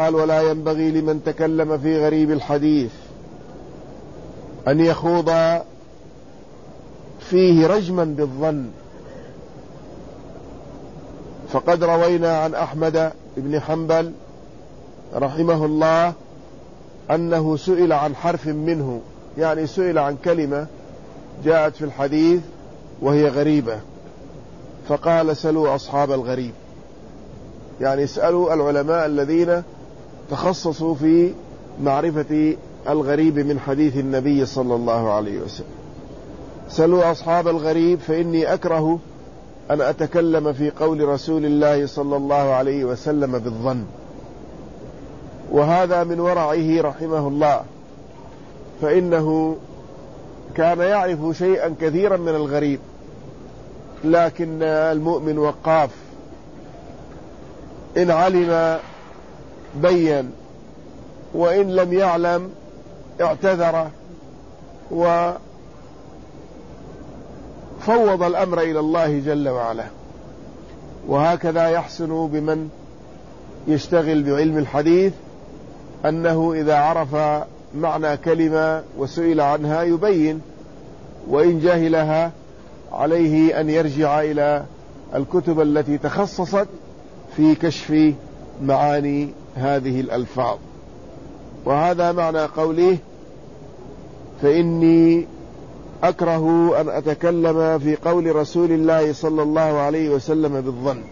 قال: ولا ينبغي لمن تكلم في غريب الحديث أن يخوض فيه رجما بالظن، فقد روينا عن أحمد بن حنبل رحمه الله أنه سئل عن حرف منه، يعني سئل عن كلمة جاءت في الحديث وهي غريبة، فقال: سلوا أصحاب الغريب، يعني اسألوا العلماء الذين تخصصوا في معرفة الغريب من حديث النبي صلى الله عليه وسلم. سلوا أصحاب الغريب فإني أكره أن أتكلم في قول رسول الله صلى الله عليه وسلم بالظن. وهذا من ورعه رحمه الله، فإنه كان يعرف شيئا كثيرا من الغريب، لكن المؤمن وقاف، إن علم بين، وإن لم يعلم اعتذر وفوض الأمر إلى الله جل وعلا. وهكذا يحسن بمن يشتغل بعلم الحديث أنه إذا عرف معنى كلمة وسئل عنها يبين، وإن جهلها عليه أن يرجع إلى الكتب التي تخصصت في كشف معاني هذه الألفاظ. وهذا معنى قوله: فإني أكره أن أتكلم في قول رسول الله صلى الله عليه وسلم بالظن.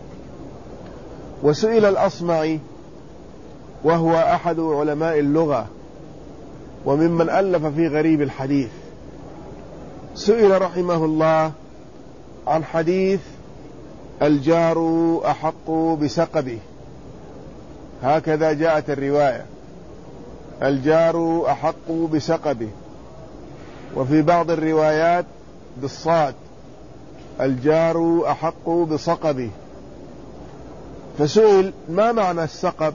وسئل الأصمعي وهو أحد علماء اللغة وممن ألف في غريب الحديث، سئل رحمه الله عن حديث الجار أحق بسقبه، هكذا جاءت الرواية: الجار أحق بسقبه، وفي بعض الروايات بالصاد: الجار أحق بصقبه. فسئل: ما معنى السقب؟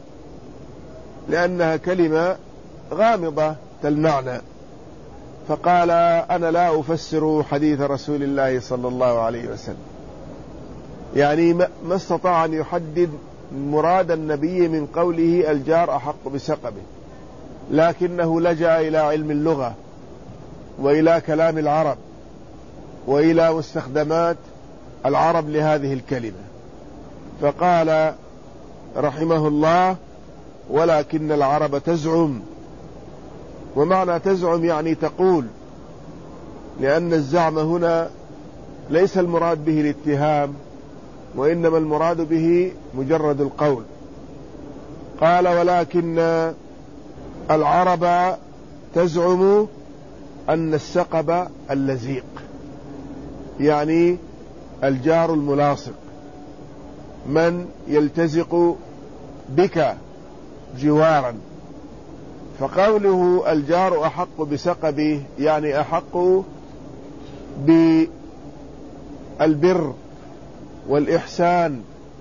لأنها كلمة غامضة المعنى، فقال: أنا لا أفسر حديث رسول الله صلى الله عليه وسلم، يعني ما استطاع أن يحدد مراد النبي من قوله الجار أحق بسقبه، لكنه لجأ إلى علم اللغة وإلى كلام العرب وإلى مستخدمات العرب لهذه الكلمة، فقال رحمه الله: ولكن العرب تزعم. ومعنى تزعم يعني تقول، لأن الزعم هنا ليس المراد به الاتهام، وإنما المراد به مجرد القول. قال: ولكن العرب تزعم أن السقب اللزيق، يعني الجار الملاصق، من يلتزق بك جوارا. فقوله الجار أحق بسقبه يعني أحق بالبر والإحسان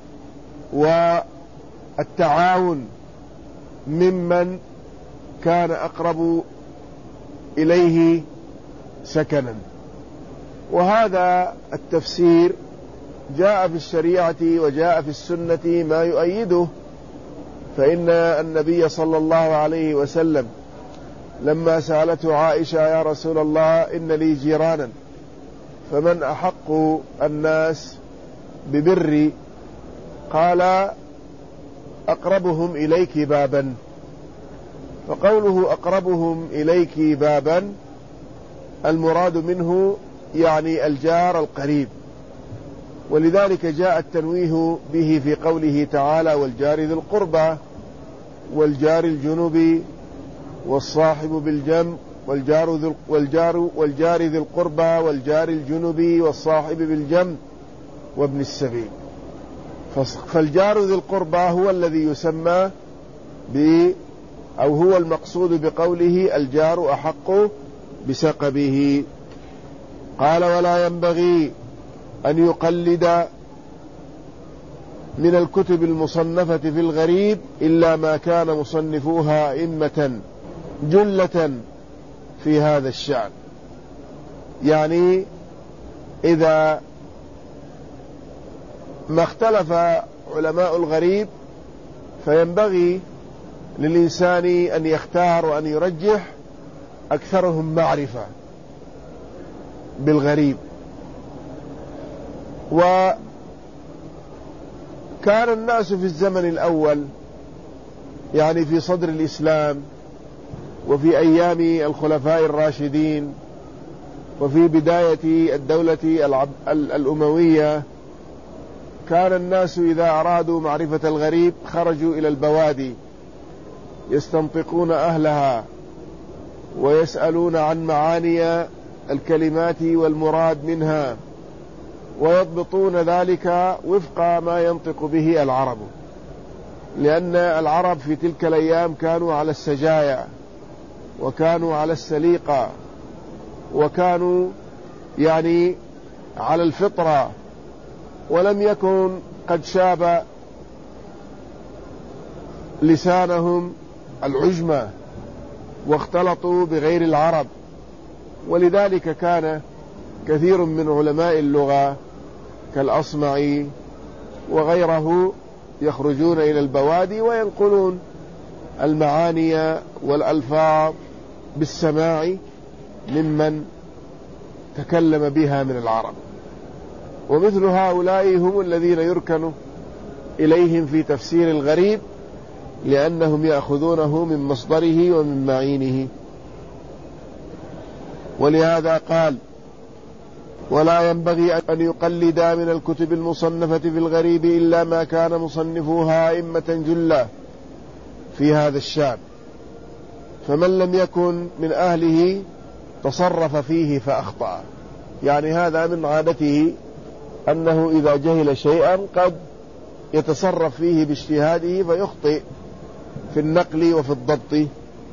والتعاون ممن كان أقرب إليه سكنا. وهذا التفسير جاء في الشريعة وجاء في السنة ما يؤيده، فإن النبي صلى الله عليه وسلم لما سألته عائشة: يا رسول الله إن لي جيرانا، فمن أحق الناس ببري؟ قال: أقربهم إليك بابا. فقوله أقربهم إليك بابا المراد منه يعني الجار القريب، ولذلك جاء التنويه به في قوله تعالى: والجار ذي القربى والجار الجنب والصاحب بالجنب والجار ذي القربى والجار الجنب والصاحب بالجنب وابن السبيل. فالجار ذي القربى هو الذي يسمى أو هو المقصود بقوله الجار أحق بسقبه. قال: ولا ينبغي أن يقلد من الكتب المصنفة في الغريب إلا ما كان مصنفوها أئمة جلة في هذا الشأن. يعني إذا ما اختلف علماء الغريب فينبغي للإنسان أن يختار وأن يرجح أكثرهم معرفة بالغريب. وكان الناس في الزمن الأول، يعني في صدر الإسلام وفي أيام الخلفاء الراشدين وفي بداية الدولة الأموية، كان الناس إذا أرادوا معرفة الغريب خرجوا إلى البوادي يستنطقون أهلها ويسألون عن معاني الكلمات والمراد منها، ويضبطون ذلك وفق ما ينطق به العرب، لأن العرب في تلك الأيام كانوا على السجايا وكانوا على السليقة وكانوا يعني على الفطرة، ولم يكن قد شاب لسانهم العجمة واختلطوا بغير العرب. ولذلك كان كثير من علماء اللغة كالأصمعي وغيره يخرجون إلى البوادي وينقلون المعاني والألفاظ بالسماع ممن تكلم بها من العرب. ومثل هؤلاء هم الذين يركن إليهم في تفسير الغريب، لأنهم يأخذونه من مصدره ومن معينه. ولهذا قال: ولا ينبغي أن يقلد من الكتب المصنفة في الغريب إلا ما كان مصنفوها أئمة جلة في هذا الشأن، فمن لم يكن من أهله تصرف فيه فأخطأ. يعني هذا من عادته أنه إذا جهل شيئا قد يتصرف فيه باجتهاده فيخطئ في النقل وفي الضبط.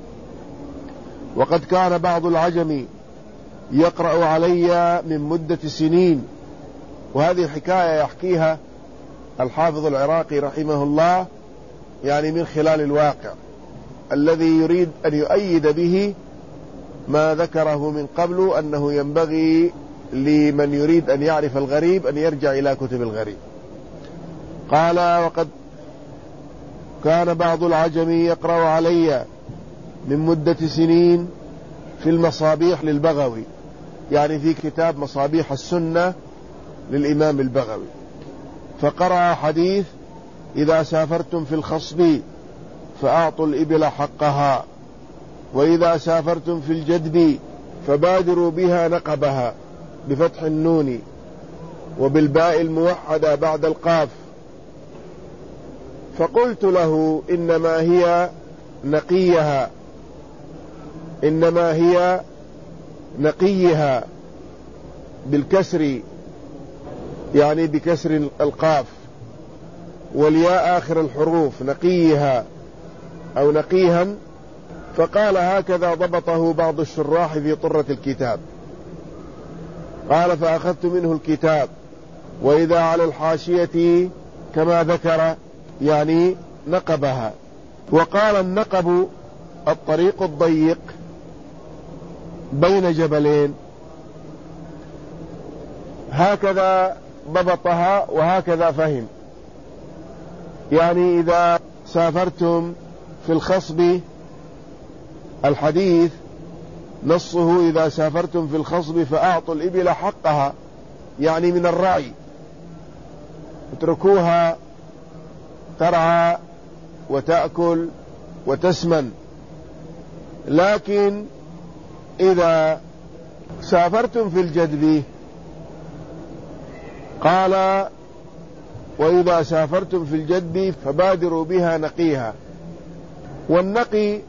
وقد كان بعض العجم يقرأ علي من مدة سنين، وهذه حكاية يحكيها الحافظ العراقي رحمه الله، يعني من خلال الواقع الذي يريد أن يؤيد به ما ذكره من قبل، أنه ينبغي لمن يريد أن يعرف الغريب أن يرجع إلى كتب الغريب. قال: وقد كان بعض العجم يقرأ علي من مدة سنين في المصابيح للبغوي، يعني في كتاب مصابيح السنة للإمام البغوي، فقرأ حديث: إذا سافرتم في الخصب فأعطوا الإبل حقها، وإذا سافرتم في الجدب فبادروا بها نقبها، بفتح النون وبالباء الموحدة بعد القاف. فقلت له: إنما هي نقيها، إنما هي نقيها بالكسر، يعني بكسر القاف والياء آخر الحروف، نقيها أو نقيها. فقال: هكذا ضبطه بعض الشراح في طرة الكتاب. قال: فأخذت منه الكتاب، وإذا على الحاشية كما ذكر، يعني نقبها. وقال: النقب الطريق الضيق بين جبلين. هكذا ضبطها وهكذا فهم، يعني إذا سافرتم في الخصب، الحديث نصه: إذا سافرتم في الخصب فأعطوا الإبل حقها، يعني من الرعي، اتركوها ترعى وتأكل وتسمن. لكن إذا سافرتم في الجدب، قال: وإذا سافرتم في الجدب فبادروا بها نقيها. والنقي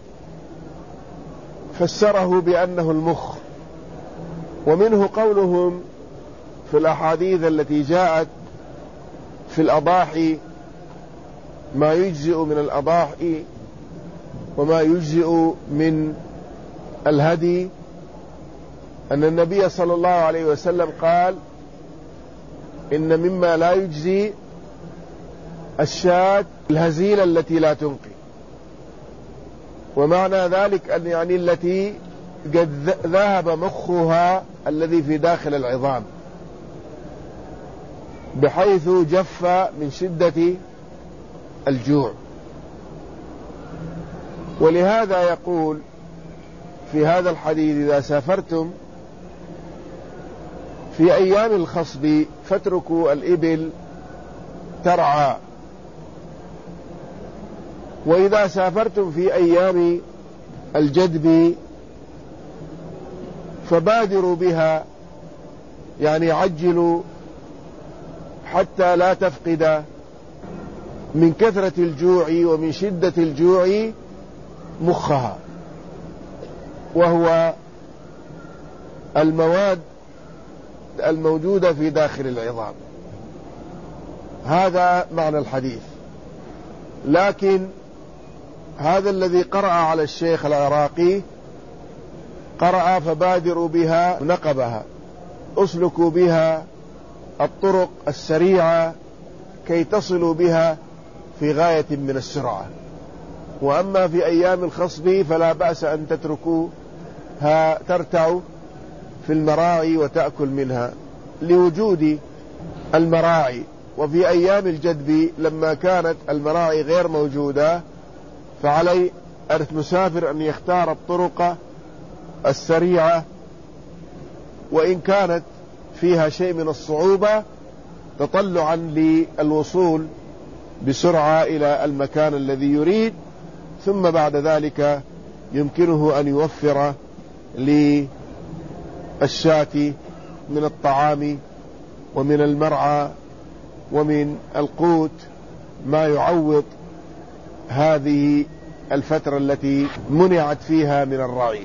فسره بأنه المخ، ومنه قولهم في الأحاديث التي جاءت في الأضاحي: ما يجزئ من الأضاحي وما يجزئ من الهدي، أن النبي صلى الله عليه وسلم قال: إن مما لا يجزي الشاة الهزيلة التي لا تنقي. ومعنى ذلك أن يعني التي قد ذهب مخها الذي في داخل العظام، بحيث جف من شدة الجوع. ولهذا يقول في هذا الحديث: إذا سافرتم في أيام الخصب فاتركوا الإبل ترعى، وإذا سافرتم في أيام الجدب فبادروا بها، يعني عجلوا حتى لا تفقد من كثرة الجوع ومن شدة الجوع مخها، وهو المواد الموجودة في داخل العظام. هذا معنى الحديث. لكن هذا الذي قرأ على الشيخ العراقي قرأ: فبادروا بها نقبها، اسلكوا بها الطرق السريعة كي تصلوا بها في غاية من السرعة. وأما في أيام الخصب فلا بأس أن تتركوها ترتع في المراعي وتأكل منها لوجود المراعي. وفي أيام الجدب لما كانت المراعي غير موجودة فعلي المسافر أن يختار الطرق السريعة، وإن كانت فيها شيء من الصعوبة تطلعا للوصول بسرعة إلى المكان الذي يريد، ثم بعد ذلك يمكنه أن يوفر للشاة من الطعام ومن المرعى ومن القوت ما يعوض هذه الفترة التي منعت فيها من الرعي.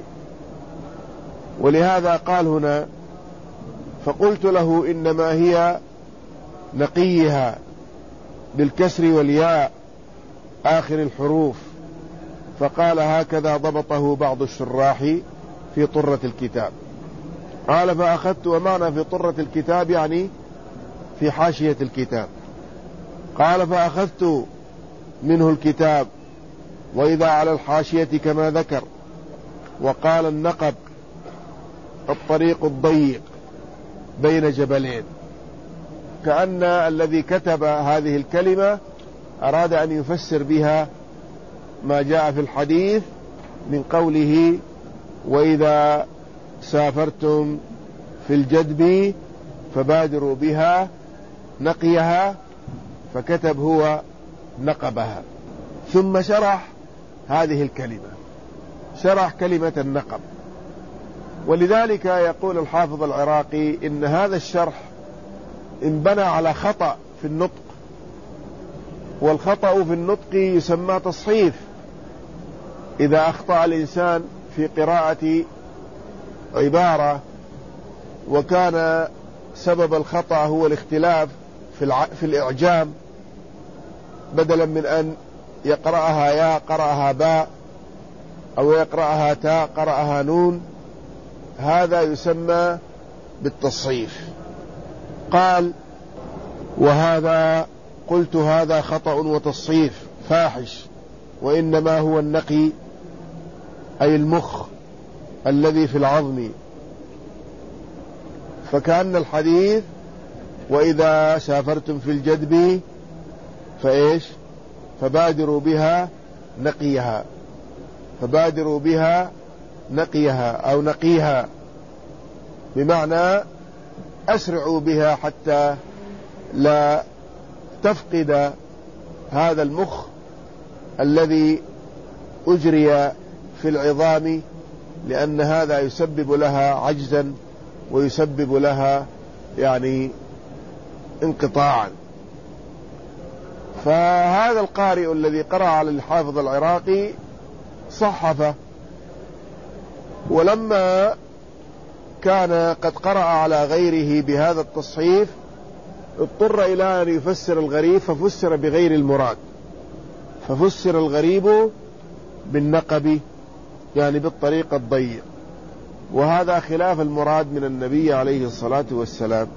ولهذا قال هنا: فقلت له إنما هي نقيها بالكسر والياء آخر الحروف. فقال: هكذا ضبطه بعض الشراح في طرة الكتاب. قال: فأخذت، ومعنى في طرة الكتاب يعني في حاشية الكتاب. قال: فأخذت منه الكتاب، وإذا على الحاشية كما ذكر. وقال: النقب الطريق الضيق بين جبلين، كأن الذي كتب هذه الكلمة أراد أن يفسر بها ما جاء في الحديث من قوله: وإذا سافرتم في الجدب فبادروا بها نقيها، فكتب هو نقبها. ثم شرح هذه الكلمة، شرح كلمة النقب. ولذلك يقول الحافظ العراقي إن هذا الشرح انبنى على خطأ في النطق، والخطأ في النطق يسمى تصحيف. إذا أخطأ الإنسان في قراءة عبارة وكان سبب الخطأ هو الاختلاف في الإعجام، بدلا من أن يقرأها ياء قرأها باء، أو يقرأها تاء قرأها نون، هذا يسمى بالتصحيف. قال: وهذا قلت هذا خطأ وتصحيف فاحش، وإنما هو النقي أي المخ الذي في العظم. فكأن الحديث: وإذا سافرتم في الجدب فإيش؟ فبادروا بها نقيها، فبادروا بها نقيها أو نقيها، بمعنى أسرعوا بها حتى لا تفقد هذا المخ الذي أجري في العظام، لأن هذا يسبب لها عجزا ويسبب لها يعني انقطاعا. فهذا القارئ الذي قرأ على الحافظ العراقي صحفه، ولما كان قد قرأ على غيره بهذا التصحيف اضطر إلى أن يفسر الغريب، ففسر بغير المراد، ففسر الغريب بالنقب يعني بالطريق الضيق، وهذا خلاف المراد من النبي عليه الصلاة والسلام.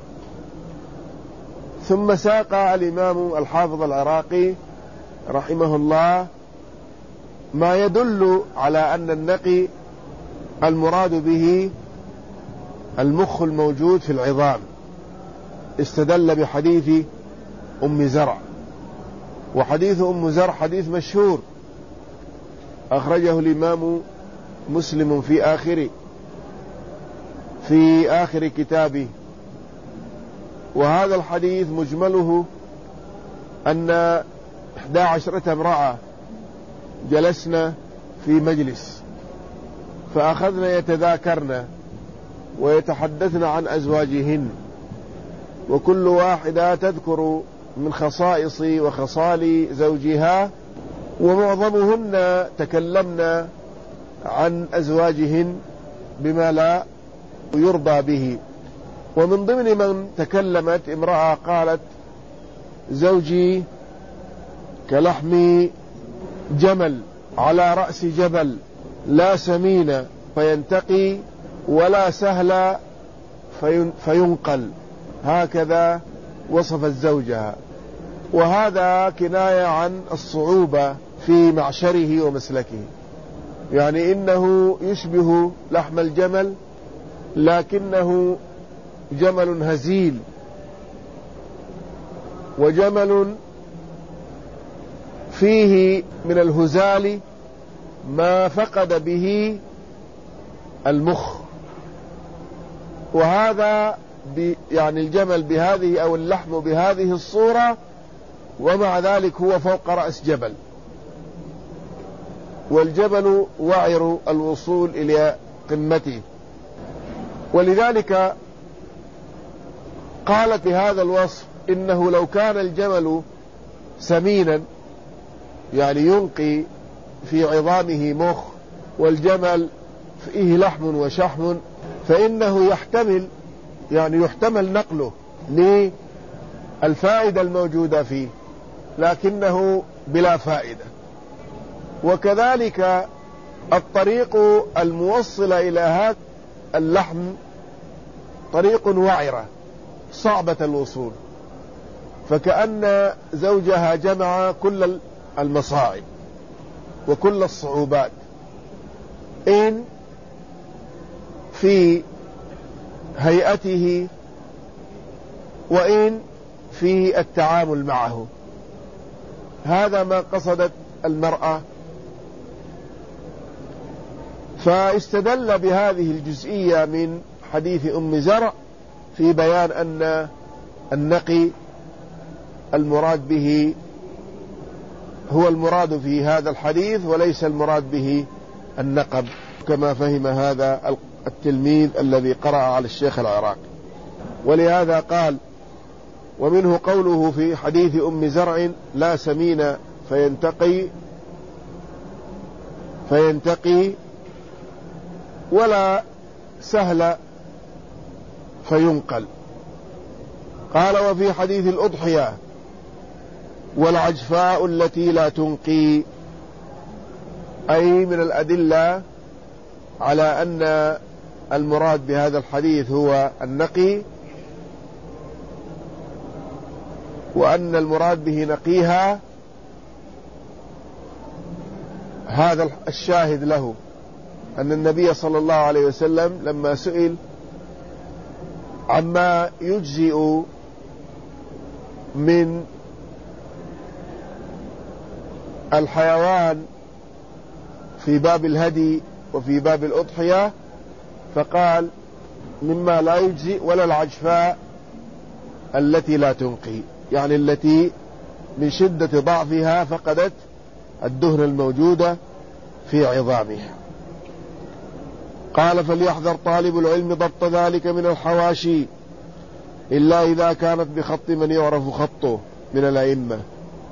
ثم ساق الإمام الحافظ العراقي رحمه الله ما يدل على أن النقي المراد به المخ الموجود في العظام. استدل بحديث أم زرع، وحديث أم زرع حديث مشهور، أخرجه الإمام مسلم في آخر كتابه. وهذا الحديث مجمله أن 11 امرأة جلسنا في مجلس، فأخذنا يتذاكرن ويتحدثن عن أزواجهن، وكل واحدة تذكر من خصائص وخصال زوجها، ومعظمهن تكلمن عن أزواجهن بما لا يرضى به. ومن ضمن من تكلمت امرأة قالت: زوجي كلحم جمل على رأس جبل، لا سمين فينتقي ولا سهل فينقل. هكذا وصفت زوجها، وهذا كناية عن الصعوبة في معشره ومسلكه، يعني إنه يشبه لحم الجمل لكنه جمل هزيل، وجمل فيه من الهزال ما فقد به المخ. وهذا يعني الجمل بهذه أو اللحم بهذه الصورة، ومع ذلك هو فوق رأس جبل، والجبل وعر الوصول إلى قمته. ولذلك قالت بهذا الوصف: إنه لو كان الجمل سمينا، يعني ينقي في عظامه مخ، والجمل فيه لحم وشحم، فإنه يحتمل نقله للفائدة الموجودة فيه، لكنه بلا فائدة. وكذلك الطريق الموصل إلى هذا اللحم طريق وعرة صعبة الوصول، فكأن زوجها جمع كل المصاعب وكل الصعوبات، إن في هيئته وإن في التعامل معه. هذا ما قصدت المرأة، فاستدل بهذه الجزئية من حديث أم زرع في بيان أن النقي المراد به هو المراد في هذا الحديث، وليس المراد به النقب، كما فهم هذا التلميذ الذي قرأ على الشيخ العراقي. ولهذا قال: ومنه قوله في حديث أم زرع: لا سمين فينتقي ولا سهل فينقل. قال: وفي حديث الأضحية: والعجفاء التي لا تنقي، أي من الأدلة على أن المراد بهذا الحديث هو النقي، وأن المراد به نقيها. هذا الشاهد له أن النبي صلى الله عليه وسلم لما سئل عما يجزئ من الحيوان في باب الهدي وفي باب الأضحية، فقال: مما لا يجزئ ولا العجفاء التي لا تنقي، يعني التي من شدة ضعفها فقدت الدهن الموجودة في عظامها. قال: فليحذر طالب العلم ضبط ذلك من الحواشي، إلا إذا كانت بخط من يعرف خطه من الأئمة.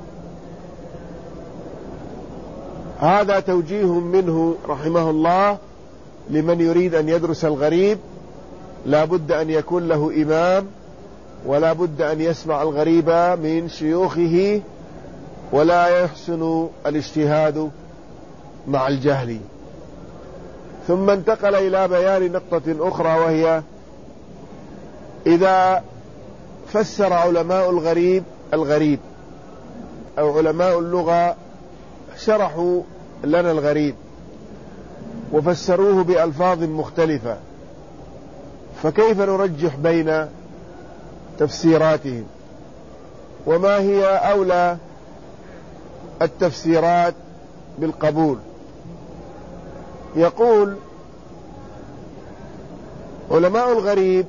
هذا توجيه منه رحمه الله لمن يريد أن يدرس الغريب، لا بد أن يكون له إمام، ولا بد أن يسمع الغريب من شيوخه، ولا يحسن الاجتهاد مع الجهل. ثم انتقل إلى بيان نقطة أخرى، وهي: إذا فسر علماء الغريب أو علماء اللغة شرحوا لنا الغريب وفسروه بألفاظ مختلفة، فكيف نرجح بين تفسيراتهم؟ وما هي أولى التفسيرات بالقبول؟ يقول علماء الغريب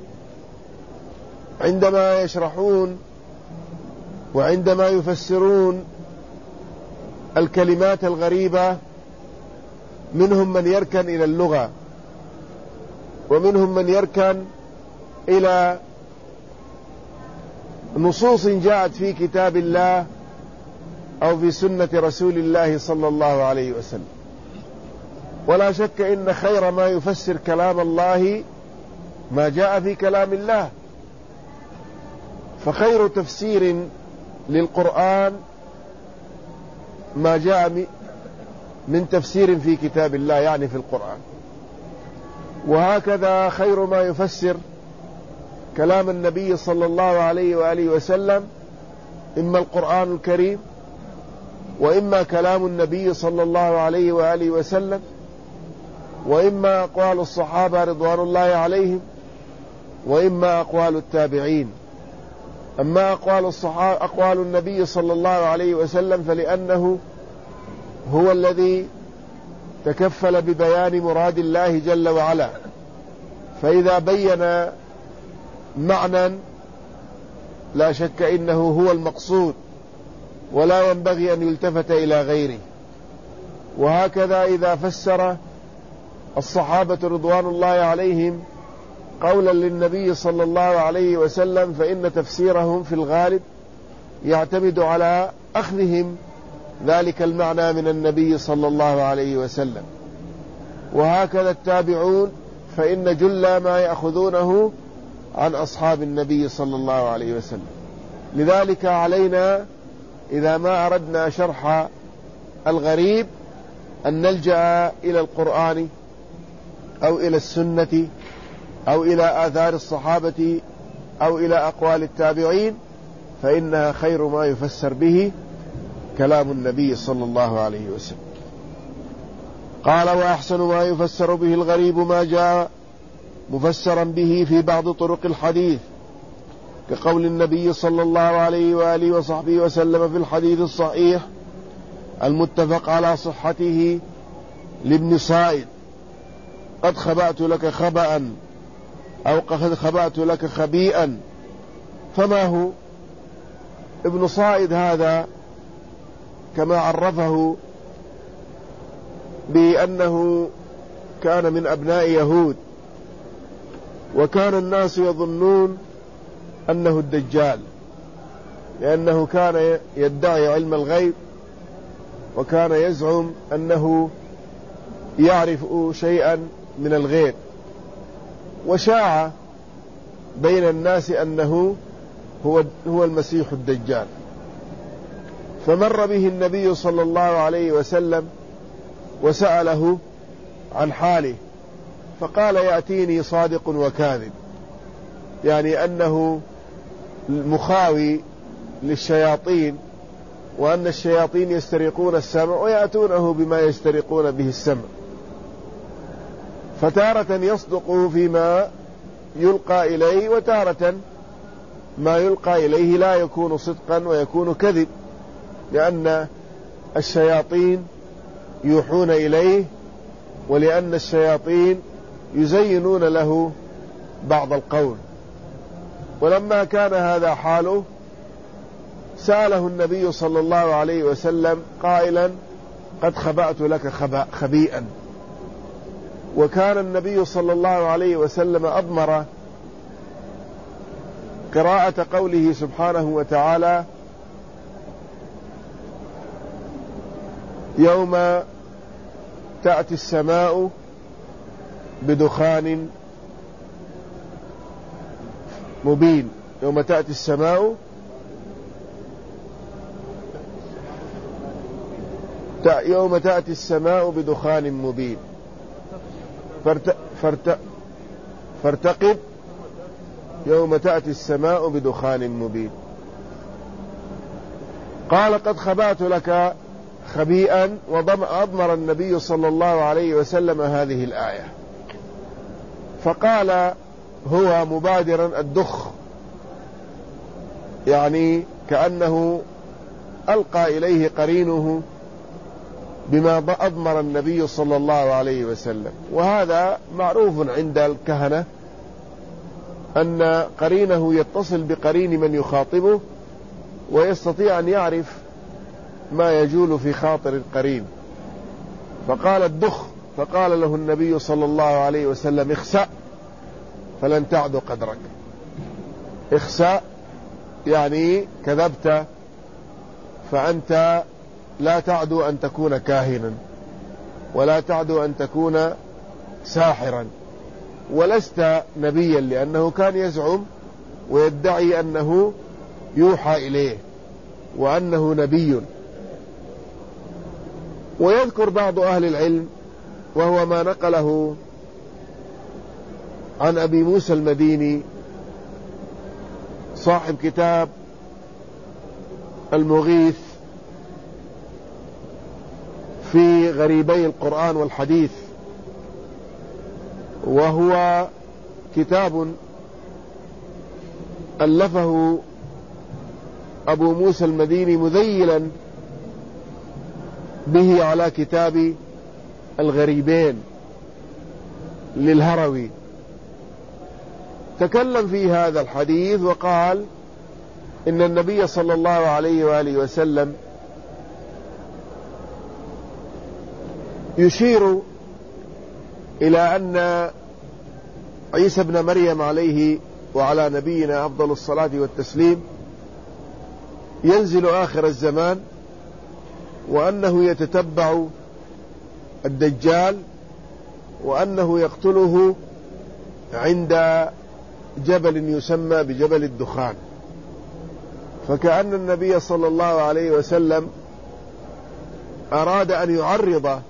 عندما يشرحون وعندما يفسرون الكلمات الغريبة منهم من يركن إلى اللغة، ومنهم من يركن إلى نصوص جاءت في كتاب الله أو في سنة رسول الله صلى الله عليه وسلم. ولا شك إن خير ما يفسر كلام الله ما جاء في كلام الله، فخير تفسير للقرآن ما جاء من تفسير في كتاب الله، يعني في القرآن. وهكذا خير ما يفسر كلام النبي صلى الله عليه وآله وسلم إما القرآن الكريم، وإما كلام النبي صلى الله عليه وآله وسلم، وإما أقوال الصحابة رضوان الله عليهم، وإما أقوال التابعين. أما أقوال النبي صلى الله عليه وسلم فلأنه هو الذي تكفل ببيان مراد الله جل وعلا، فإذا بين معنى لا شك إنه هو المقصود ولا ينبغي أن يلتفت إلى غيره. وهكذا إذا فسر الصحابة رضوان الله عليهم قولا للنبي صلى الله عليه وسلم فإن تفسيرهم في الغالب يعتمد على أخذهم ذلك المعنى من النبي صلى الله عليه وسلم. وهكذا التابعون فإن جل ما يأخذونه عن أصحاب النبي صلى الله عليه وسلم. لذلك علينا إذا ما أردنا شرح الغريب أن نلجأ إلى القرآن أو إلى السنة أو إلى آثار الصحابة أو إلى أقوال التابعين، فإنها خير ما يفسر به كلام النبي صلى الله عليه وسلم. قال: وأحسن ما يفسر به الغريب ما جاء مفسرا به في بعض طرق الحديث، كقول النبي صلى الله عليه وآله وصحبه وسلم في الحديث الصحيح المتفق على صحته لابن صائد: قد خبأت لك خبأ، أو قد خبأت لك خبيئا. فما هو ابن صائد هذا؟ كما عرفه بأنه كان من أبناء يهود، وكان الناس يظنون أنه الدجال، لأنه كان يدعي علم الغيب، وكان يزعم أنه يعرف شيئا من الغيب، وشاع بين الناس أنه هو المسيح الدجال. فمر به النبي صلى الله عليه وسلم وسأله عن حاله، فقال: يأتيني صادق وكاذب، يعني أنه مخاوي للشياطين، وأن الشياطين يسترقون السمع ويأتونه بما يسترقون به السمع، فتارة يصدق فيما يلقى إليه، وتارة ما يلقى إليه لا يكون صدقا ويكون كذب، لأن الشياطين يوحون إليه، ولأن الشياطين يزينون له بعض القول. ولما كان هذا حاله سأله النبي صلى الله عليه وسلم قائلا: قد خبأت لك خبيئا. وكان النبي صلى الله عليه وسلم أضمر قراءة قوله سبحانه وتعالى: يوم تأتي السماء بدخان مبين. يوم تأتي السماء يوم تأتي السماء بدخان مبين فارتقب يوم تأتي السماء بدخان مبين. قال: قد خبأت لك خبيئا، وأضمر النبي صلى الله عليه وسلم هذه الآية، فقال هو مبادرا الدخ، يعني كأنه ألقى إليه قرينه بما أضمر النبي صلى الله عليه وسلم. وهذا معروف عند الكهنة أن قرينه يتصل بقرين من يخاطبه ويستطيع أن يعرف ما يجول في خاطر القرين. فقال الدخ، فقال له النبي صلى الله عليه وسلم اخسأ فلن تعد قدرك. اخسأ يعني كذبت، فأنت لا تعدو أن تكون كاهنا، ولا تعدو أن تكون ساحرا، ولست نبيا، لأنه كان يزعم ويدعي أنه يوحى إليه وأنه نبي. ويذكر بعض أهل العلم، وهو ما نقله عن أبي موسى المديني صاحب كتاب المغيث في غريبي القرآن والحديث، وهو كتاب ألفه أبو موسى المديني مذيلا به على كتاب الغريبين للهروي. تكلم في هذا الحديث وقال إن النبي صلى الله عليه وآله وسلم يشير إلى أن عيسى ابن مريم عليه وعلى نبينا أفضل الصلاة والتسليم ينزل آخر الزمان، وأنه يتتبع الدجال، وأنه يقتله عند جبل يسمى بجبل الدخان. فكأن النبي صلى الله عليه وسلم أراد أن يعرض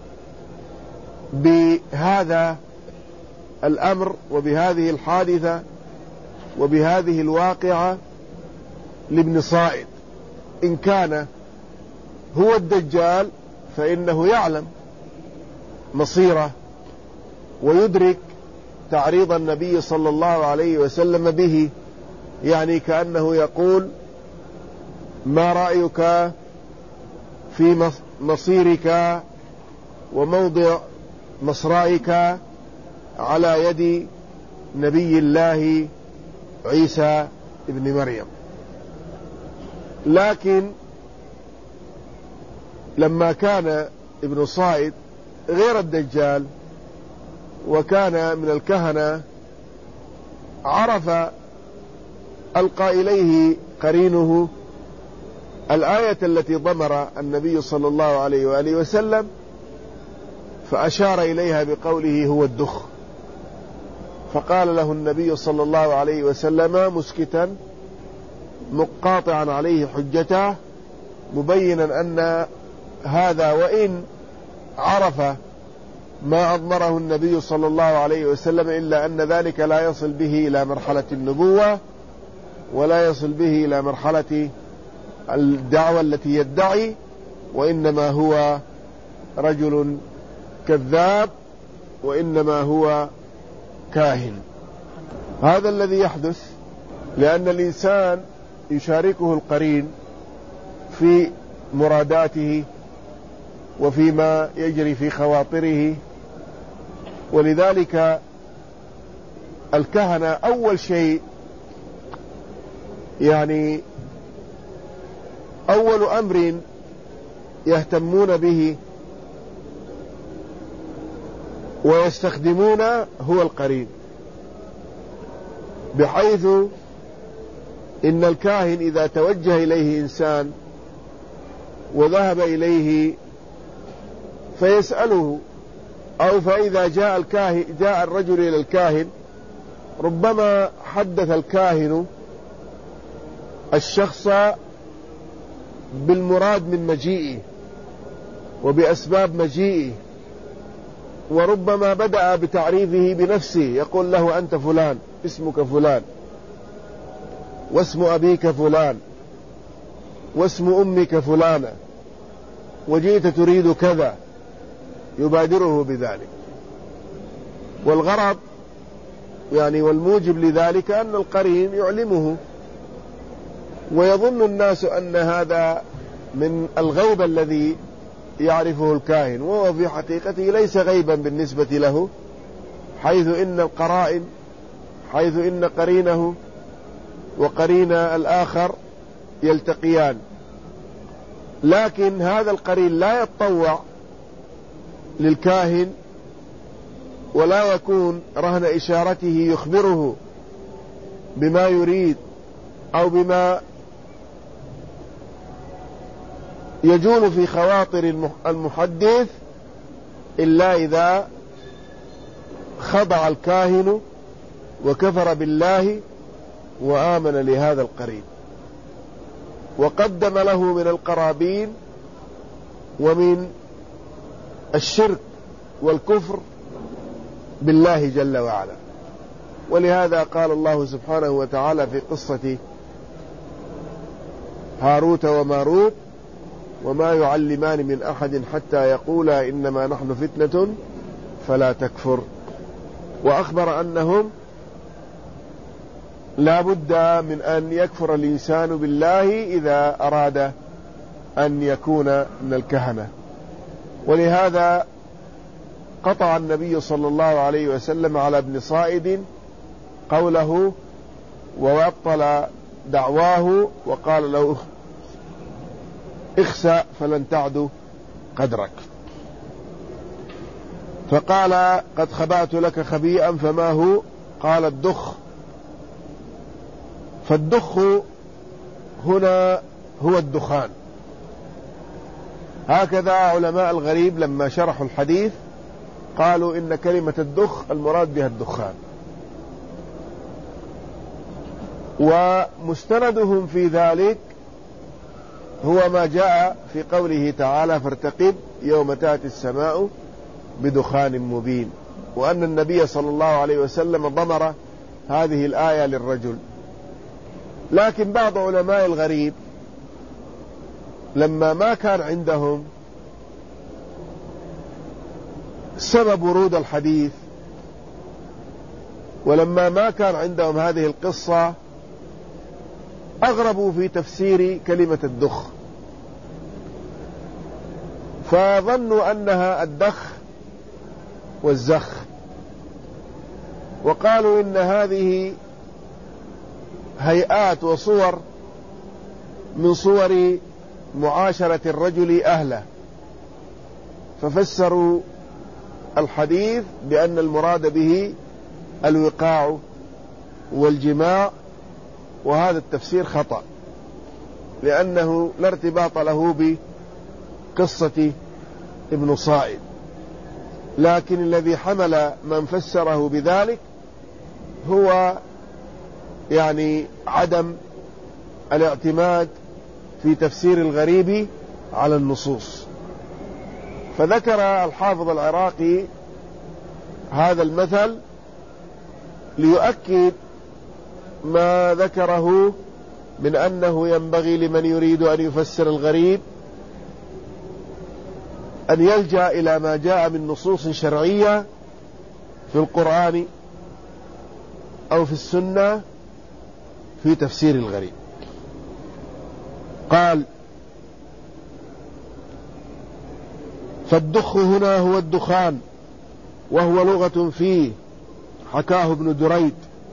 بهذا الأمر وبهذه الحادثة وبهذه الواقعة لابن صائد. إن كان هو الدجال فإنه يعلم مصيره ويدرك تعريض النبي صلى الله عليه وسلم به، يعني كأنه يقول ما رأيك في مصيرك وموضع مصرائك على يد نبي الله عيسى ابن مريم. لكن لما كان ابن صائد غير الدجال وكان من الكهنة، عرف ألقى إليه قرينه الآية التي ضمر النبي صلى الله عليه وآله وسلم، فأشار إليها بقوله هو الدخ. فقال له النبي صلى الله عليه وسلم مسكتا مقاطعا عليه حجته، مبينا أن هذا وإن عرف ما أضمره النبي صلى الله عليه وسلم، إلا أن ذلك لا يصل به إلى مرحلة النبوة، ولا يصل به إلى مرحلة الدعوة التي يدعي، وإنما هو رجل كذاب، وإنما هو كاهن. هذا الذي يحدث لأن الإنسان يشاركه القرين في مراداته وفيما يجري في خواطره. ولذلك الكهنة أول شيء، يعني أول أمر يهتمون به ويستخدمون هو القرين، بحيث إن الكاهن إذا توجه إليه إنسان وذهب إليه فيسأله، أو فإذا جاء الرجل إلى الكاهن، ربما حدث الكاهن الشخص بالمراد من مجيئه وبأسباب مجيئه، وربما بدأ بتعريفه بنفسه، يقول له أنت فلان، اسمك فلان، واسم أبيك فلان، واسم أمك فلانة، وجئت تريد كذا، يبادره بذلك. والغرض يعني والموجب لذلك أن القرين يعلمه، ويظن الناس أن هذا من الغيب الذي يعرفه الكاهن، وهو في حقيقته ليس غيبا بالنسبة له، حيث إن قرينه وقرين الآخر يلتقيان، لكن هذا القرين لا يتطوع للكاهن ولا يكون رهن إشارته يخبره بما يريد أو بما يجول في خواطر المحدث إلا إذا خضع الكاهن وكفر بالله وآمن لهذا القرين وقدم له من القرابين ومن الشرك والكفر بالله جل وعلا. ولهذا قال الله سبحانه وتعالى في قصة هاروت وماروت: وما يعلمان من أحد حتى يقولا إنما نحن فتنة فلا تكفر. وأخبر أنهم لا بد من أن يكفر الإنسان بالله إذا أراد أن يكون من الكهنة. ولهذا قطع النبي صلى الله عليه وسلم على ابن صائد قوله وأبطل دعواه وقال له: اخسأ فلن تعد قدرك. فقال: قد خبأت لك خبيئا فما هو؟ قال: الدخ. فالدخ هنا هو الدخان. هكذا علماء الغريب لما شرحوا الحديث قالوا إن كلمة الدخ المراد بها الدخان. ومستندهم في ذلك هو ما جاء في قوله تعالى: فارتقب يوم تأتي السماء بدخان مبين، وأن النبي صلى الله عليه وسلم ضمر هذه الآية للرجل. لكن بعض علماء الغريب لما ما كان عندهم سبب ورود الحديث، ولما ما كان عندهم هذه القصة، أغربوا في تفسير كلمة الدخ، فظنوا أنها الدخ والزخ، وقالوا إن هذه هيئات وصور من صور معاشرة الرجل أهله، ففسروا الحديث بأن المراد به الوقاع والجماع، وهذا التفسير خطأ، لأنه لا ارتباط له بقصة ابن صائد. لكن الذي حمل من فسره بذلك هو عدم الاعتماد في تفسير الغريب على النصوص. فذكر الحافظ العراقي هذا المثل ليؤكد ما ذكره من أنه ينبغي لمن يريد أن يفسر الغريب أن يلجأ إلى ما جاء من نصوص شرعية في القرآن أو في السنة في تفسير الغريب. قال: فالدخ هنا هو الدخان، وهو لغة فيه، حكاه ابن دريد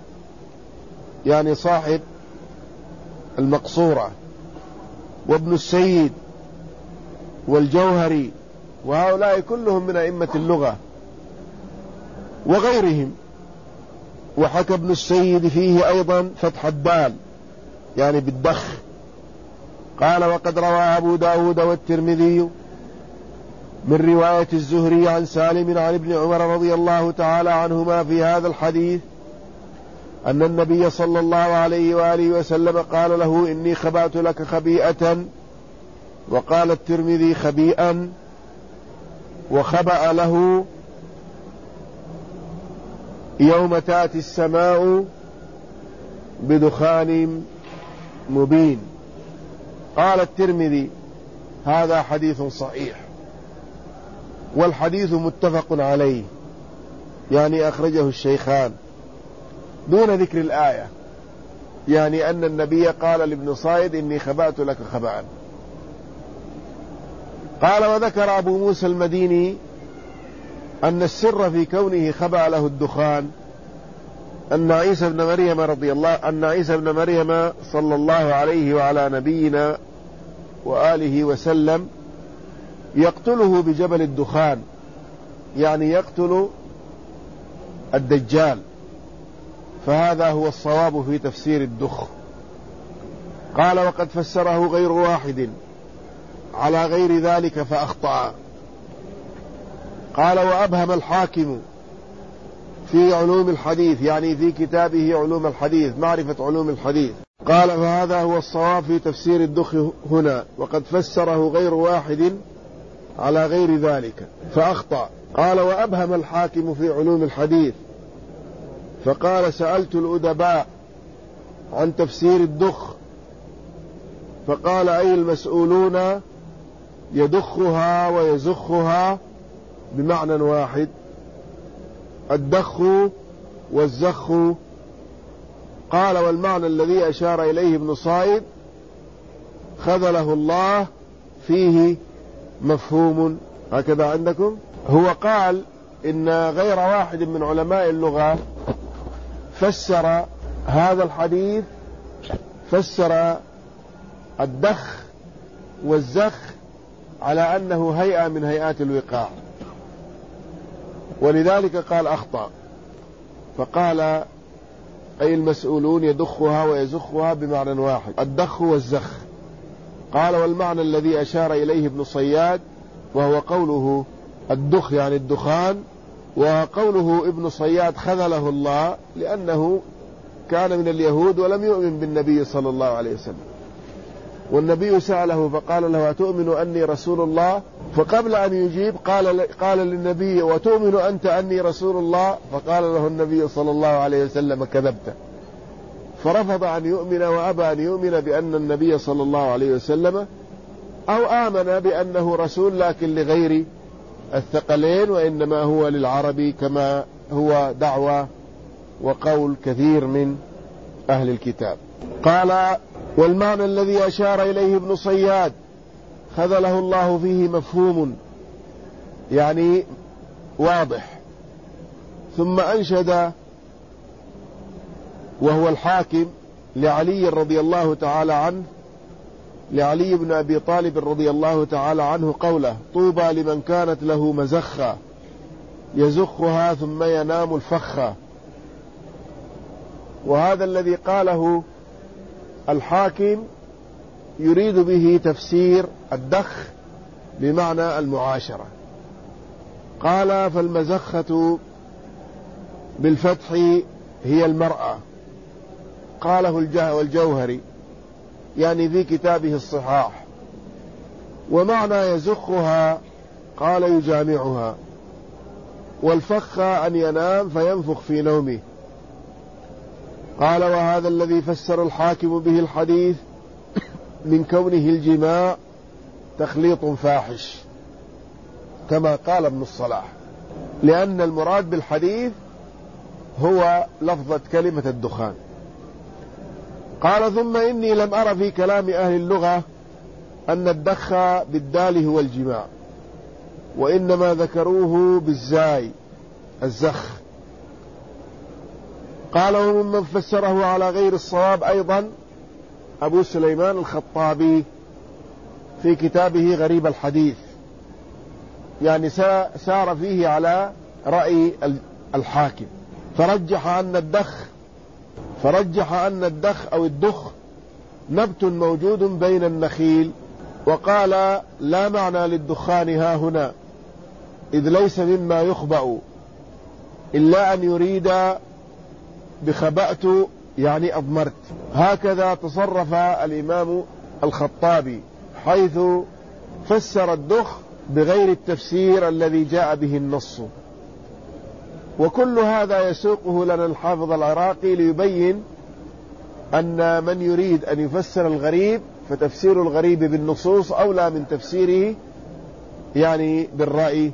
صاحب المقصورة، وابن السيد والجوهري، وهؤلاء كلهم من أئمة اللغة وغيرهم. وحكى ابن السيد فيه أيضا فتح الدال بالدخ. قال: وقد روى أبو داود والترمذي من رواية الزهري عن سالم عن ابن عمر رضي الله تعالى عنهما في هذا الحديث أن النبي صلى الله عليه وآله وسلم قال له: إني خبأت لك خبيئة. وقال الترمذي: خبيئا. وخبأ له يوم تأتي السماء بدخان مبين. قال الترمذي: هذا حديث صحيح، والحديث متفق عليه، أخرجه الشيخان، دون ذكر الآية، أن النبي قال لابن صائد: إني خبأت لك خبأ. قال وذكر أبو موسى المديني أن السر في كونه خبأ له الدخان أن عيسى بن مريم صلى الله عليه وعلى نبينا وآله وسلم يقتله بجبل الدخان، يعني يقتل الدجال، فهذا هو الصواب في تفسير الدخ. قال وقد فسره غير واحد على غير ذلك فأخطأ. قال وأبهم الحاكم في علوم الحديث، يعني في كتابه علوم الحديث، معرفة علوم الحديث، قال فهذا هو الصواب في تفسير الدخ هنا، وقد فسره غير واحد على غير ذلك فأخطأ. قال وأبهم الحاكم في علوم الحديث فقال سألت الأدباء عن تفسير الدخ فقال أي المسؤولون يدخها ويزخها بمعنى واحد، الدخ والزخ. قال والمعنى الذي أشار إليه ابن صائب خذله الله فيه مفهوم. هكذا عندكم. هو قال إن غير واحد من علماء اللغة فسر هذا الحديث، فسر الدخ والزخ على أنه هيئة من هيئات الوقاع، ولذلك قال أخطأ، فقال أي المسؤولون يدخها ويزخها بمعنى واحد، الدخ والزخ. قال والمعنى الذي أشار إليه ابن صياد وهو قوله الدخ يعني الدخان، وقوله ابن صياد خذله الله لأنه كان من اليهود ولم يؤمن بالنبي صلى الله عليه وسلم، والنبي سأله فقال له أتؤمن أني رسول الله؟ فقبل أن يجيب قال للنبي وتؤمن أنت أني رسول الله؟ فقال له النبي صلى الله عليه وسلم كذبت، فرفض أن يؤمن وأبى أن يؤمن بأن النبي صلى الله عليه وسلم أو آمن بأنه رسول لكن لغير الثقلين، وإنما هو للعربي كما هو دعوة وقول كثير من أهل الكتاب. قال والمعنى الذي أشار إليه ابن صياد خذله الله فيه مفهوم، يعني واضح. ثم أنشد وهو الحاكم لعلي رضي الله تعالى عنه، لعلي بن أبي طالب رضي الله تعالى عنه قوله طوبى لمن كانت له مزخة يزخها ثم ينام الفخة. وهذا الذي قاله الحاكم يريد به تفسير الدخ بمعنى المعاشرة. قال فالمزخة بالفتح هي المرأة، قاله والجوهري يعني في كتابه الصحاح. ومعنى يزخها قال يجامعها، والفخ أن ينام فينفخ في نومه. قال وهذا الذي فسر الحاكم به الحديث من كونه الجماع تخليط فاحش كما قال ابن الصلاح، لأن المراد بالحديث هو لفظة كلمة الدخان. قال ثم إني لم أرى في كلام أهل اللغة أن الدخ بالدال هو الجماع، وإنما ذكروه بالزاي الزخ. قال وممن فسره على غير الصواب أيضا أبو سليمان الخطابي في كتابه غريب الحديث، يعني سار فيه على رأي الحاكم، فرجح أن الدخ أو الدخ نبت موجود بين النخيل، وقال لا معنى للدخان ها هنا إذ ليس مما يخبأ إلا أن يريد بخبأت يعني أضمرت. هكذا تصرف الإمام الخطابي حيث فسر الدخ بغير التفسير الذي جاء به النص. وكل هذا يسوقه لنا الحافظ العراقي ليبين أن من يريد أن يفسر الغريب فتفسير الغريب بالنصوص أولى من تفسيره يعني بالرأي.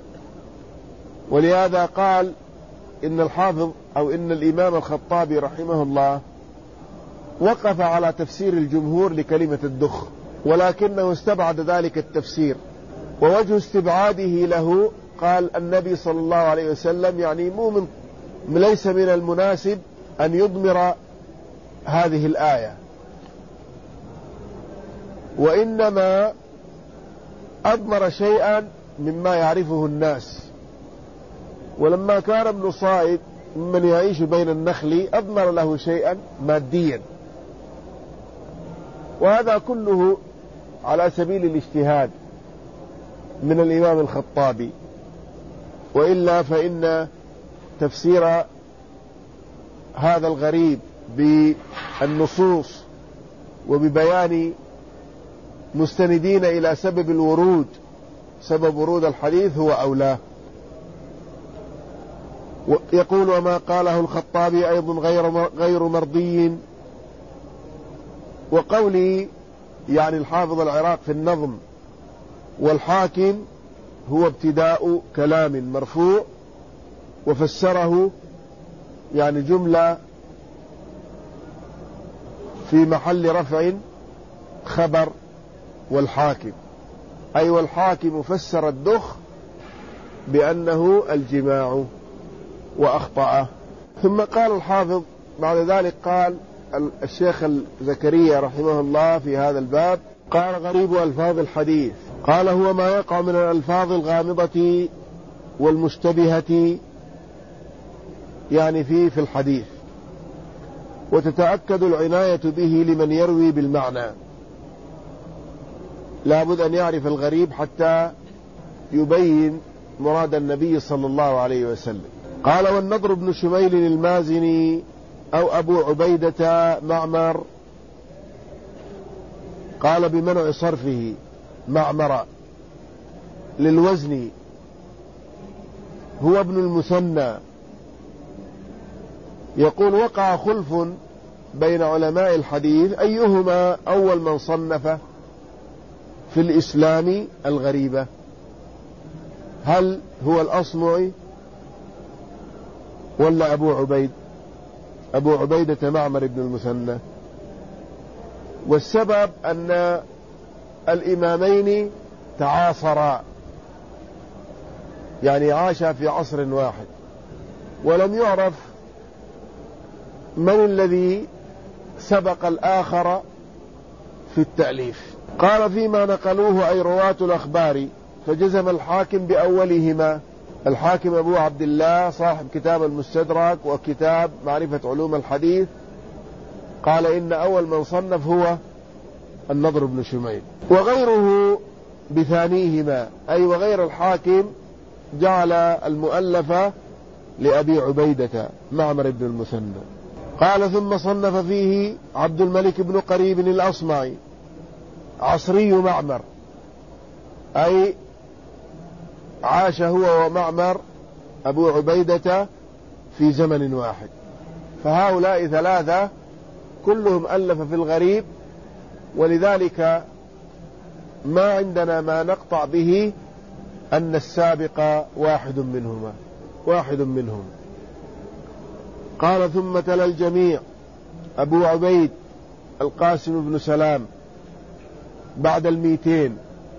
ولهذا قال إن الحافظ أو إن الإمام الخطابي رحمه الله وقف على تفسير الجمهور لكلمة الدخ، ولكنه استبعد ذلك التفسير ووجه استبعاده له قال النبي صلى الله عليه وسلم يعني ليس من المناسب أن يضمر هذه الآية، وإنما أضمر شيئا مما يعرفه الناس. ولما كان ابن صائد ممن يعيش بين النخل أضمر له شيئا ماديا، وهذا كله على سبيل الاجتهاد من الإمام الخطابي، وإلا فإن تفسير هذا الغريب بالنصوص وببيان مستندين إلى سبب ورود الحديث هو أولى. يقول وما قاله الخطابي أيضا غير مرضي. وقولي يعني الحافظ العراق في النظم والحاكم هو ابتداء كلام مرفوع، وفسره يعني جملة في محل رفع خبر والحاكم، أي والحاكم فسر الدخ بأنه الجماع وأخطأه. ثم قال الحافظ بعد ذلك، قال الشيخ زكريا رحمه الله في هذا الباب، قال غريب ألفاظ الحديث، قال هو ما يقع من الألفاظ الغامضة والمشتبهة يعني في الحديث، وتتأكد العناية به لمن يروي بالمعنى. لا بد أن يعرف الغريب حتى يبين مراد النبي صلى الله عليه وسلم. قال والنضر بن شميل المازني أو أبو عبيدة معمر، قال بمنع صرفه معمر للوزن، هو ابن المثنى. يقول وقع خلف بين علماء الحديث أيهما أول من صنف في الإسلام الغريبة، هل هو الأصمعي ولا أبو عبيدة معمر بن المثنى؟ والسبب أن الإمامين تعاصرا، يعني عاشا في عصر واحد، ولم يعرف من الذي سبق الآخر في التأليف. قال فيما نقلوه أي رواة الأخبار، فجزم الحاكم بأولهما، الحاكم أبو عبد الله صاحب كتاب المستدرك وكتاب معرفة علوم الحديث، قال إن أول من صنف هو النضر بن شميل، وغيره بثانيهما، أي وغير الحاكم جعل المؤلف لأبي عبيدة معمر بن المثنى. قال ثم صنف فيه عبد الملك بن قريب الأصمعي عصري معمر، أي عاش هو ومعمر أبو عبيدة في زمن واحد، فهؤلاء ثلاثة كلهم ألف في الغريب، ولذلك ما عندنا ما نقطع به أن السابق واحد منهم. قال ثم تلا الجميع أبو عبيد القاسم بن سلام بعد 200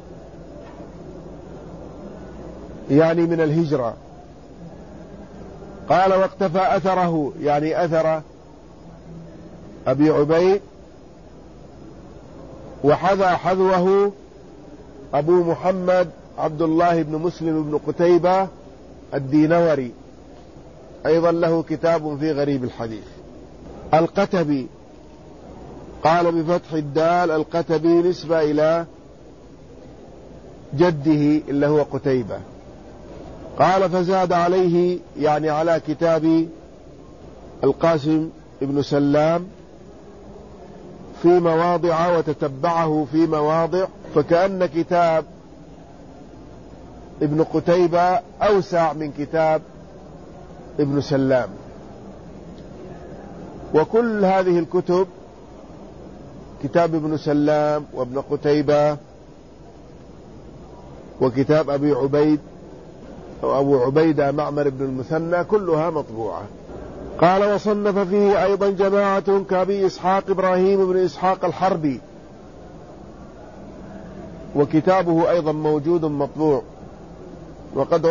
يعني من الهجرة. قال واقتفى أثره يعني أثر أبي عبيد، وحذا حذوه أبو محمد عبد الله بن مسلم بن قتيبة الدينوري، أيضا له كتاب في غريب الحديث. القتبي قال بفتح الدال القتبي نسبة إلى جده اللي هو قتيبة. قال فزاد عليه يعني على كتاب القاسم بن سلام في مواضع وتتبعه في مواضع، فكأن كتاب ابن قتيبة أوسع من كتاب ابن سلام. وكل هذه الكتب كتاب ابن سلام وابن قتيبة وكتاب أبي عبيد أو أبو عبيدة معمر بن المثنى كلها مطبوعة. قال وصنف فيه أيضا جماعة كأبي إسحاق إبراهيم بن إسحاق الحربي وكتابه أيضا موجود مطبوع، وقد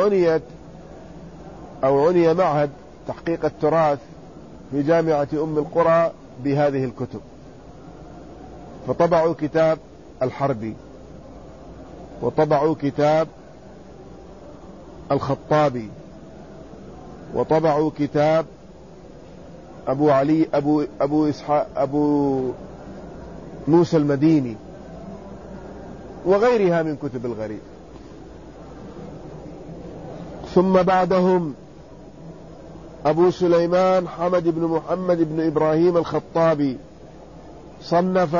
عني معهد تحقيق التراث في جامعة أم القرى بهذه الكتب، فطبعوا كتاب الحربي، وطبعوا كتاب الخطابي، وطبعوا كتاب أبو موسى المديني، وغيرها من كتب الغريب. ثم بعدهم أبو سليمان حمد بن محمد بن إبراهيم الخطابي صنف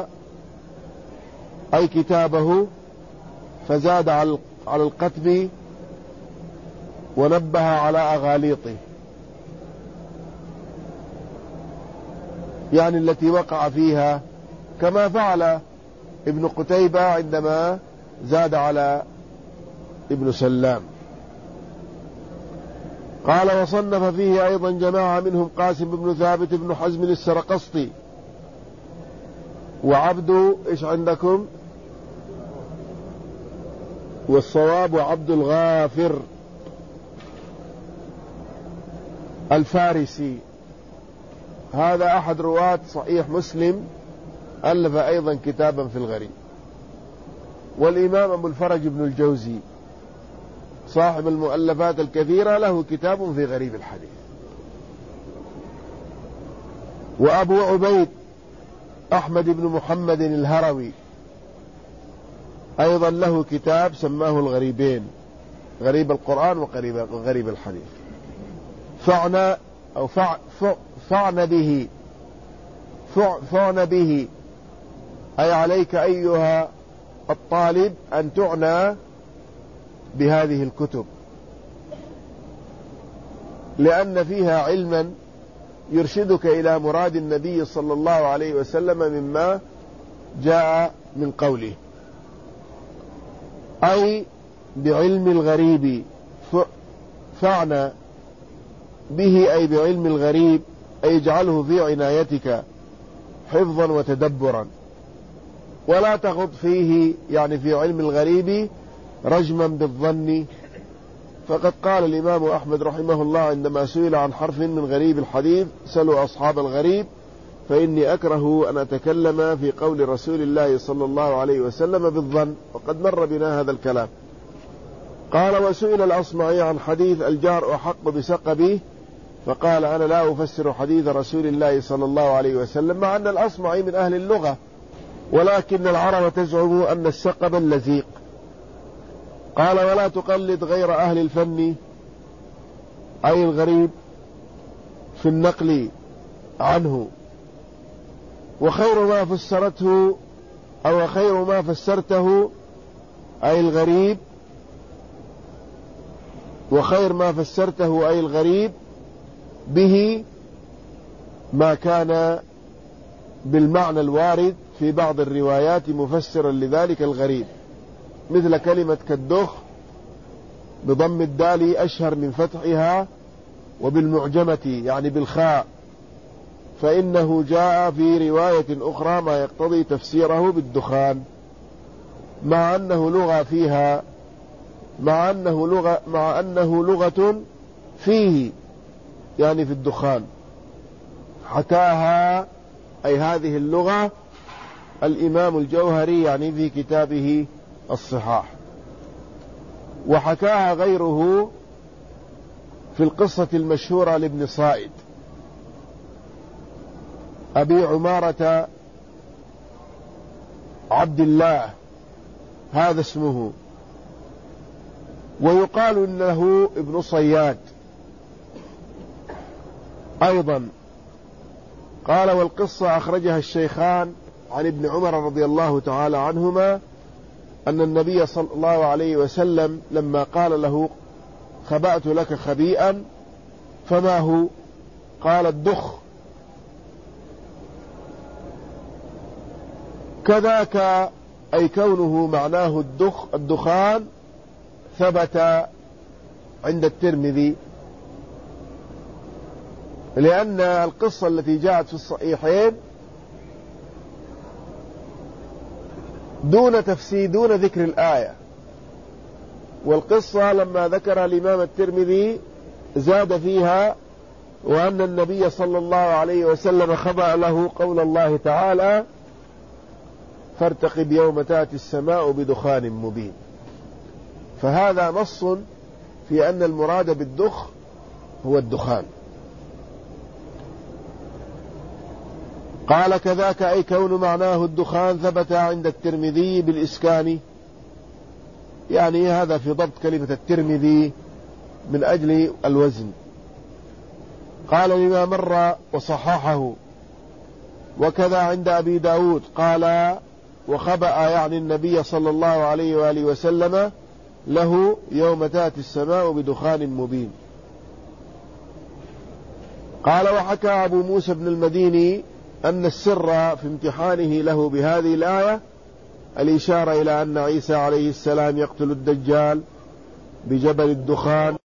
أي كتابه، فزاد على القتب ونبه على أغاليطه، يعني التي وقع فيها، كما فعل ابن قتيبة عندما زاد على ابن سلام. قال: وصنف فيه أيضا جماعة منهم قاسم بن ثابت بن حزم السرقسطي، وعبد إيش عندكم؟ والصواب عبد الغافر الفارسي، هذا أحد رواة صحيح مسلم، ألف أيضا كتابا في الغريب. والإمام أبو الفرج بن الجوزي صاحب المؤلفات الكثيرة له كتاب في غريب الحديث. وأبو عبيد أحمد بن محمد الهروي أيضا له كتاب سماه الغريبين، غريب القرآن وغريب الحديث. فعن به أي عليك أيها الطالب أن تعنى بهذه الكتب، لأن فيها علما يرشدك إلى مراد النبي صلى الله عليه وسلم مما جاء من قوله، أي بعلم الغريب. فعنا به أي بعلم الغريب، أي اجعله في عنايتك حفظا وتدبرا، ولا تخض فيه، يعني في علم الغريب، رجما بالظن. فقد قال الإمام أحمد رحمه الله عندما سئل عن حرف من غريب الحديث: سلوا أصحاب الغريب فإني أكره أن أتكلم في قول رسول الله صلى الله عليه وسلم بالظن. وقد مر بنا هذا الكلام. قال: وسئل الأصمعي عن حديث الجار أحق بسقبه، فقال: أنا لا أفسر حديث رسول الله صلى الله عليه وسلم، مع أن الأصمعي من أهل اللغة، ولكن العرب تزعم أن السقب اللزيق. قال: ولا تقلد غير أهل الفن، أي الغريب، في النقل عنه. وخير ما فسرته أو خير ما فسرته أي الغريب، وخير ما فسرته أي الغريب به ما كان بالمعنى الوارد في بعض الروايات مفسرا لذلك الغريب، مثل كلمة كالدخ بضم الدال أشهر من فتحها، وبالمعجمة يعني بالخاء، فإنه جاء في رواية أخرى ما يقتضي تفسيره بالدخان، مع أنه لغة فيها، مع أنه لغة فيه، يعني في الدخان. حكاها أي هذه اللغة الإمام الجوهري، يعني في كتابه الصحاح، وحكاها غيره في القصة المشهورة لابن صائد أبي عمارة عبد الله، هذا اسمه، ويقال إنه ابن صياد أيضا. قال: والقصة أخرجها الشيخان عن ابن عمر رضي الله تعالى عنهما أن النبي صلى الله عليه وسلم لما قال له: خبأت لك خبيئا، فما هو؟ قال: الدخ. كذاك أي كونه معناه الدخان ثبت عند الترمذي، لأن القصة التي جاءت في الصحيحين دون تفسير، دون ذكر الآية. والقصة لما ذكر الإمام الترمذي زاد فيها: وأن النبي صلى الله عليه وسلم خبأ له قول الله تعالى: فارتقب يوم تأتي السماء بدخان مبين. فهذا نص في أن المراد بالدخ هو الدخان. قال: كذاك أي كون معناه الدخان ثبت عند الترمذي بالإسكان، يعني هذا في ضبط كلمة الترمذي من أجل الوزن. قال: لما مر وصححه. وكذا عند أبي داود قال: وخبأ يعني النبي صلى الله عليه وآله وسلم له يوم تأتي السماء بدخان مبين. قال: وحكى أبو موسى بن المديني أن السر في امتحانه له بهذه الآية الإشارة إلى أن عيسى عليه السلام يقتل الدجال بجبل الدخان